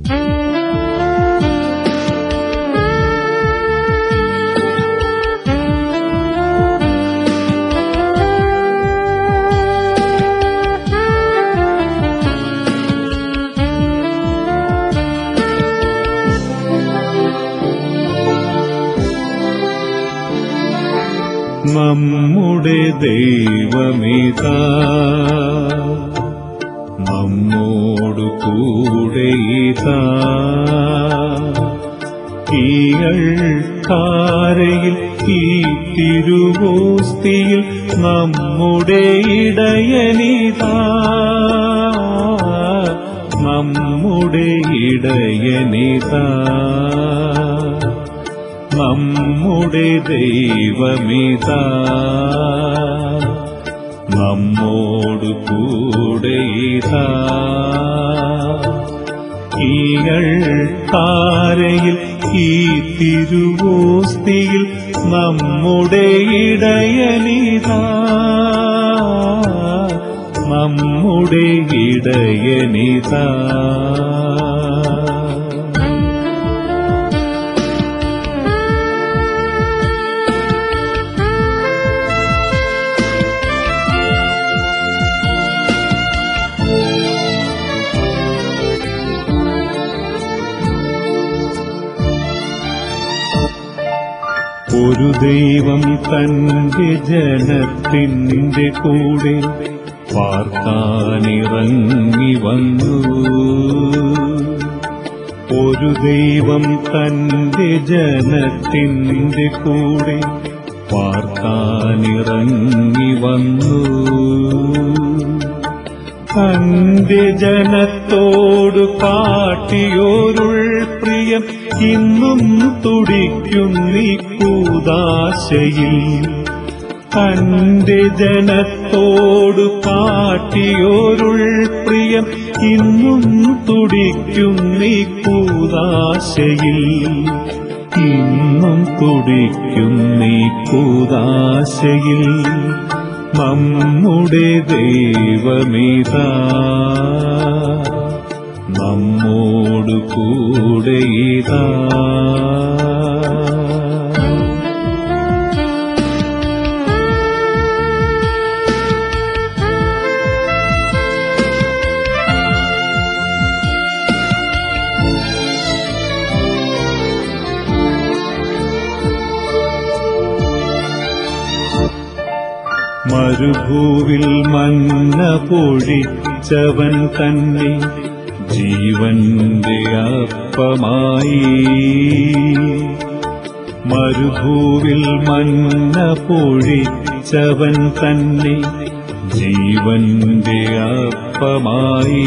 നമ്മുടെ ദൈവമിതാ നമ്മോടു കൂടെയിതാ ഈയൾക്കാരയിൽ ഈ തിരുവോസ്തിയിൽ നമ്മുടെ ഇടയനിതാ നമ്മുടെ ഇടയനിതാ നമ്മുടെ ദൈവമിതാ നമ്മോടു കൂടെയിതാ ഈയൾക്കാരയിൽ ഈ തിരുവോസ്തിയിൽ നമ്മുടെ ഇടയനിതാ നമ്മുടെ ഇടയനിതാ ഒരു ദൈവം തന്റെ ജനത്തിന്റെ കൂടെ പാർക്കാനിറങ്ങി വന്നു ഒരു ദൈവം തന്റെ ജനത്തിന്റെ കൂടെ പാർക്കാനിറങ്ങി വന്നു തന്റെ ജനത്തോടു കാട്ടിയോരുൾ പ്രിയം ഇന്നും തുടിക്കുന്നീ കൂദാശയിൽ തന്റെ ജനത്തോടു കാട്ടിയോരുൾ പ്രിയം ഇന്നും തുടിക്കുന്നീ കൂദാശയിൽ ഇന്നും തുടിക്കുന്നീ കൂദാശയിൽ നമ്മുടെ ദൈവമിതാ നമ്മോടു കൂടെയിതാ മരുഭൂവിൽ മന്ന പൊഴിച്ചവൻ തന്നെ ജീവന്റെ അപ്പമായി മരുഭൂവിൽ മന്ന പൊഴിച്ചവൻ തന്നെ ജീവന്റെ അപ്പമായി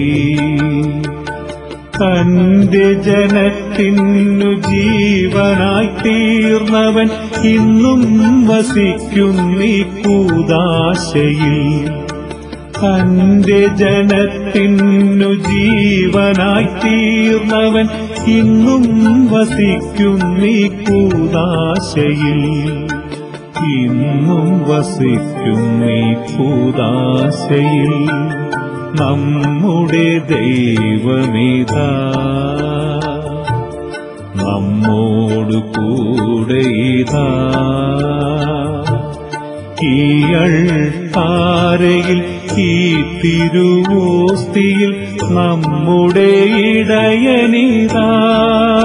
തന്റെ ജനത്തിനു ജീവനായി തീർന്നവൻ ഇന്നും വസിക്കുന്നീ കൂദാശയിൽ തന്റെ ജനത്തിനു ജീവനായി തീർന്നവൻ ഇന്നും വസിക്കുന്നീ കൂദാശയിൽ ഇന്നും വസിക്കുന്നീ കൂദാശയിൽ നമ്മുടെ ദൈവമിതാ നമ്മോടു കൂടെയിതാ ഈയൾക്കാരയിൽ ഈ തിരുവോസ്തിയിൽ നമ്മുടെ ഇടയനിതാ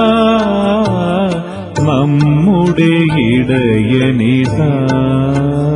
നമ്മുടെ ഇടയനിതാ